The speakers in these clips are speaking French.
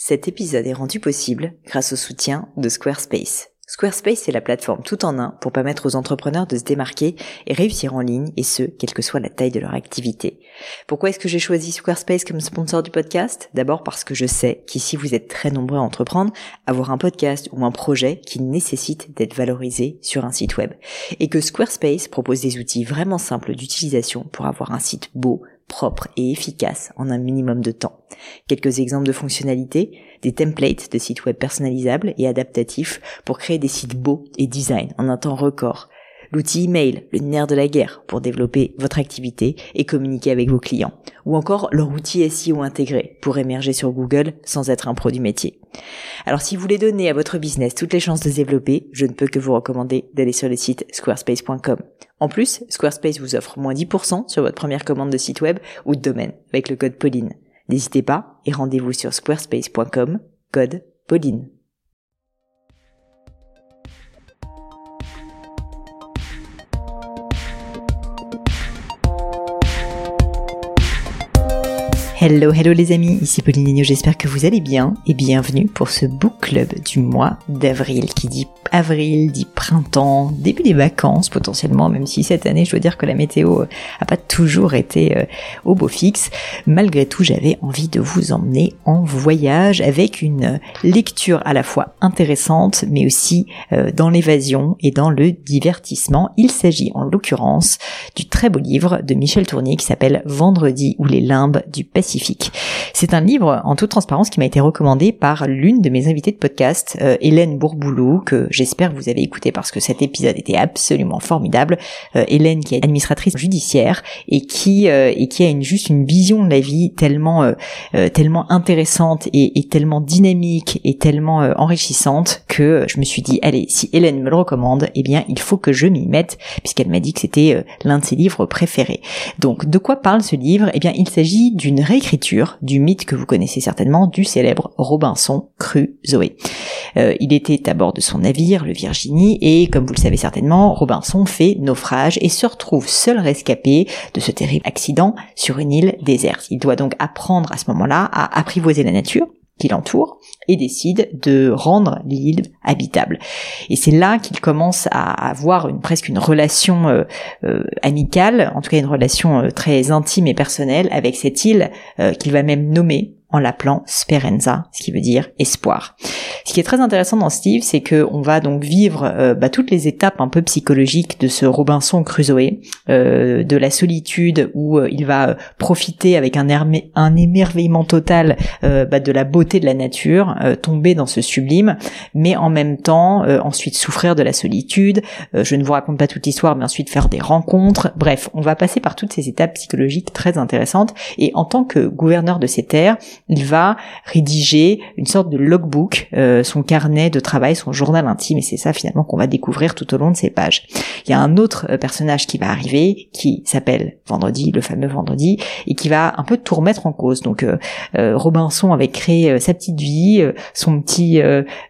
Cet épisode est rendu possible grâce au soutien de Squarespace. Squarespace, c'est la plateforme tout en un pour permettre aux entrepreneurs de se démarquer et réussir en ligne, et ce, quelle que soit la taille de leur activité. Pourquoi est-ce que j'ai choisi Squarespace comme sponsor du podcast ? D'abord parce que je sais qu'ici vous êtes très nombreux à entreprendre, avoir un podcast ou un projet qui nécessite d'être valorisé sur un site web. Et que Squarespace propose des outils vraiment simples d'utilisation pour avoir un site beau, propre et efficace en un minimum de temps. Quelques exemples de fonctionnalités, des templates de sites web personnalisables et adaptatifs pour créer des sites beaux et design en un temps record. L'outil email, le nerf de la guerre pour développer votre activité et communiquer avec vos clients. Ou encore leur outil SEO intégré pour émerger sur Google sans être un pro du métier. Alors si vous voulez donner à votre business toutes les chances de se développer, je ne peux que vous recommander d'aller sur le site squarespace.com. En plus, Squarespace vous offre moins 10% sur votre première commande de site web ou de domaine avec le code Pauline. N'hésitez pas et rendez-vous sur squarespace.com, code Pauline. Hello les amis, ici Pauline Agneau, j'espère que vous allez bien et bienvenue pour ce book club du mois d'avril. Qui dit avril, dit printemps, début des vacances potentiellement, même si cette année je dois dire que la météo a pas toujours été au beau fixe. Malgré tout, j'avais envie de vous emmener en voyage avec une lecture à la fois intéressante mais aussi dans l'évasion et dans le divertissement. Il s'agit en l'occurrence du très beau livre de Michel Tournier qui s'appelle Vendredi ou les limbes du Pacifique. C'est un livre, en toute transparence, qui m'a été recommandé par l'une de mes invitées de podcast, Hélène Bourboulou, que j'espère vous avez écouté parce que cet épisode était absolument formidable. Hélène, qui est administratrice judiciaire et qui a juste une vision de la vie tellement intéressante et tellement dynamique et tellement enrichissante que je me suis dit, allez, si Hélène me le recommande, eh bien, il faut que je m'y mette, puisqu'elle m'a dit que c'était l'un de ses livres préférés. Donc, de quoi parle ce livre ? Eh bien, il s'agit d'une réécriture du mythe que vous connaissez certainement du célèbre Robinson Crusoe. Il était à bord de son navire, le Virginie, et comme vous le savez certainement, Robinson fait naufrage et se retrouve seul rescapé de ce terrible accident sur une île déserte. Il doit donc apprendre à ce moment-là à apprivoiser la nature qui l'entoure et décide de rendre l'île habitable. Et c'est là qu'il commence à avoir presque une relation amicale, en tout cas une relation très intime et personnelle avec cette île qu'il va même nommer en l'appelant Speranza, ce qui veut dire espoir. Ce qui est très intéressant dans ce livre, c'est que on va donc vivre toutes les étapes un peu psychologiques de ce Robinson Crusoe, de la solitude où il va profiter avec un émerveillement total de la beauté de la nature, tomber dans ce sublime, mais en même temps ensuite souffrir de la solitude. Je ne vous raconte pas toute l'histoire, mais ensuite faire des rencontres. Bref, on va passer par toutes ces étapes psychologiques très intéressantes. Et en tant que gouverneur de ces terres, il va rédiger une sorte de logbook, son carnet de travail, son journal intime, et c'est ça finalement qu'on va découvrir tout au long de ces pages. Il y a un autre personnage qui va arriver, qui s'appelle Vendredi, le fameux Vendredi, et qui va un peu tout remettre en cause. Donc Robinson avait créé sa petite vie, son petit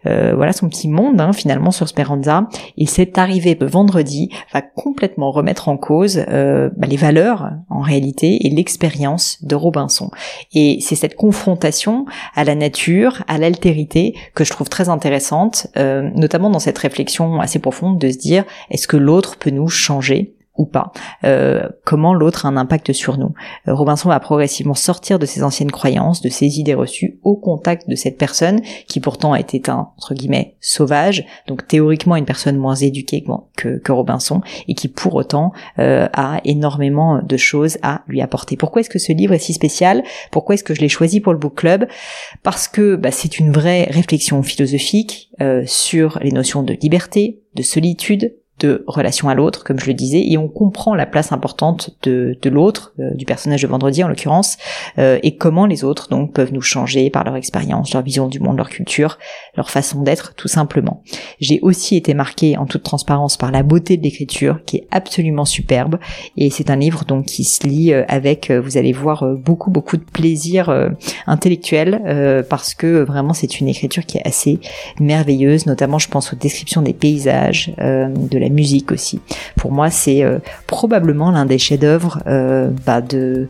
monde finalement sur Speranza, et cette arrivée de Vendredi va complètement remettre en cause les valeurs en réalité et l'expérience de Robinson. Et c'est cette confrontation à la nature, à l'altérité que je trouve très intéressante, notamment dans cette réflexion assez profonde de se dire est-ce que l'autre peut nous changer ou pas, comment l'autre a un impact sur nous. Robinson va progressivement sortir de ses anciennes croyances, de ses idées reçues, au contact de cette personne qui pourtant était un, entre guillemets, sauvage, donc théoriquement une personne moins éduquée que Robinson, et qui pour autant a énormément de choses à lui apporter. Pourquoi est-ce que ce livre est si spécial ? Pourquoi est-ce que je l'ai choisi pour le book club ? Parce que c'est une vraie réflexion philosophique sur les notions de liberté, de solitude, de relation à l'autre, comme je le disais, et on comprend la place importante de l'autre, du personnage de Vendredi en l'occurrence, et comment les autres donc peuvent nous changer par leur expérience, leur vision du monde, leur culture, leur façon d'être tout simplement. J'ai aussi été marquée en toute transparence par la beauté de l'écriture qui est absolument superbe, et c'est un livre donc qui se lit avec, vous allez voir, beaucoup de plaisir intellectuel, parce que vraiment c'est une écriture qui est assez merveilleuse, notamment je pense aux descriptions des paysages, de la musique aussi. Pour moi, c'est probablement l'un des chefs-d'œuvre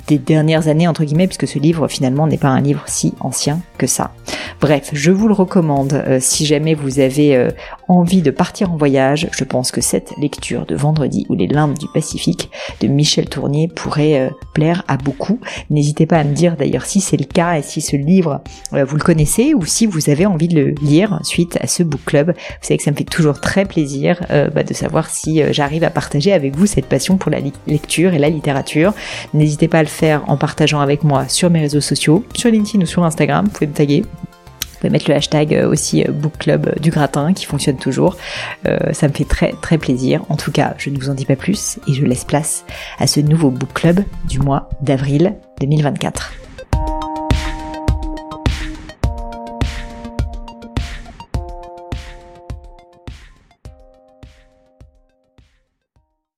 des dernières années entre guillemets, puisque ce livre finalement n'est pas un livre si ancien que ça. Bref, je vous le recommande si jamais vous avez envie de partir en voyage. Je pense que cette lecture de Vendredi ou les limbes du Pacifique de Michel Tournier pourrait plaire à beaucoup. N'hésitez pas à me dire d'ailleurs si c'est le cas et si ce livre vous le connaissez ou si vous avez envie de le lire suite à ce book club. Vous savez que ça me fait toujours très plaisir de savoir si j'arrive à partager avec vous cette passion pour la lecture et la littérature. N'hésitez pas à le faire en partageant avec moi sur mes réseaux sociaux, sur LinkedIn ou sur Instagram. Vous pouvez me taguer. Vous pouvez mettre le hashtag aussi book club du gratin qui fonctionne toujours. Ça me fait très très plaisir. En tout cas, je ne vous en dis pas plus et je laisse place à ce nouveau book club du mois d'avril 2024.